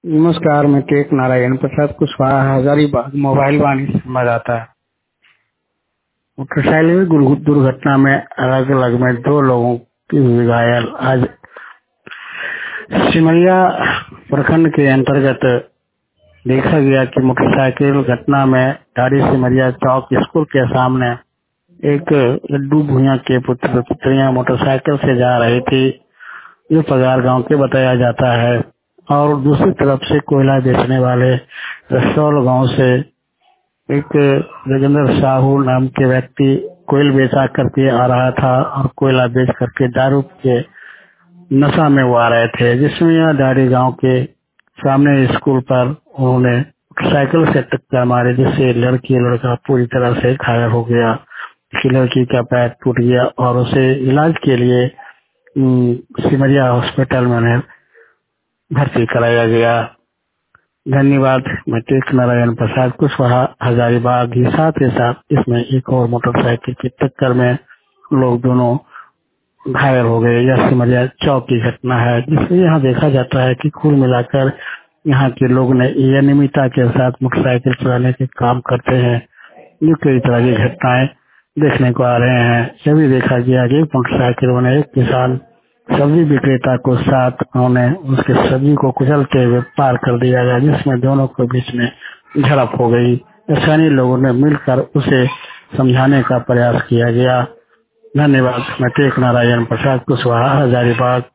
नमस्कार, मैं टेक नारायण प्रसाद कुशवाहा हजारीबाग मोबाइल वाणी संवाददाता। मोटरसाइकिल दुर्घटना में अलग अलग में 2 लोगों की हुई घायल। आज सिमरिया प्रखंड के अंतर्गत देखा गया कि मोटरसाइकिल घटना में डारी सिमरिया चौक स्कूल के सामने एक लड्डू भूया के पुत्र पुत्रियां मोटरसाइकिल से जा रही थी, जो पगार गांव के बताया जाता है, और दूसरी तरफ से कोयला बेचने वाले रसौल गांव से एक जोगिंदर साहू नाम के व्यक्ति कोयल बेचा करके आ रहा था और कोयला बेच करके दारू के नशा में वो आ रहे थे, जिसमें यह डारी गांव के सामने स्कूल पर उन्होंने साइकिल से टक्कर मारी, जिससे लड़की लड़का पूरी तरह से घायल हो गया। लड़की का पैर टूट गया और उसे इलाज के लिए सिमरिया हॉस्पिटल में भर्ती कराया गया। धन्यवाद। मैं टेक नारायण प्रसाद कुशवाहा हजारीबाग। साथ ही साथ इसमें एक और मोटरसाइकिल की टक्कर में लोग दोनों घायल हो गए। यह सिमरिया चौक की घटना है, जिसमें यहाँ देखा जाता है कि कुल मिलाकर यहाँ के लोग ने नियमितता के साथ मोटरसाइकिल चलाने के काम करते हैं। ये कई तरह की घटनाएं देखने को आ रहे हैं। यह भी देखा गया कि मोटरसाइकिल वाले एक किसान सब्जी विक्रेता को साथ उन्होंने उसके सब्जी को कुचलते हुए पार कर दिया गया, जिसमें दोनों के बीच में झड़प हो गई। स्थानीय लोगों ने मिलकर उसे समझाने का प्रयास किया गया। धन्यवाद। मैं टेक नारायण प्रसाद कुशवाहा हजारीबाग।